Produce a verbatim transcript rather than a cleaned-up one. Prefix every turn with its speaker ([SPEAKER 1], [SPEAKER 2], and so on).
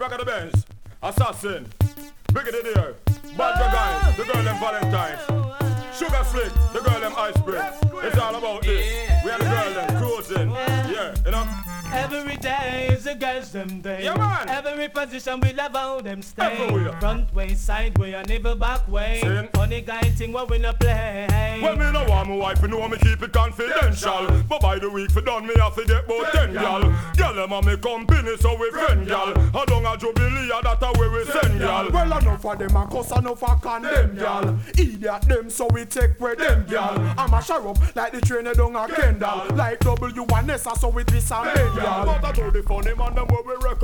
[SPEAKER 1] Back of the Benz. Assassin. Bigger the deer. Bad guys. The girl them Valentine's. Sugar Slick. The girl them Ice Spring. It's all about this. We are the girl them cruising. Yeah, you know.
[SPEAKER 2] Every day is a girls them day.
[SPEAKER 1] Yeah, man.
[SPEAKER 2] Every position we love how them stay.
[SPEAKER 1] Everywhere.
[SPEAKER 2] Front way, side way, and never back way.
[SPEAKER 1] Sing.
[SPEAKER 2] Funny guy thing what we no play.
[SPEAKER 1] Well, me no want my wife, you know me keep it confidential. But by the week for done, me have to get about ten gal. Gal them a me company, so we friend gal. I don't a Jubilee, that a way we send gal.
[SPEAKER 3] Well, enough of them a cuss, enough a condemn gal. Idiot them, so we take with them gal. I'm a sheriff, like the trainer down a Kendall. Like W and S, so we twist and bend gal. But I know the funny man, them where we record.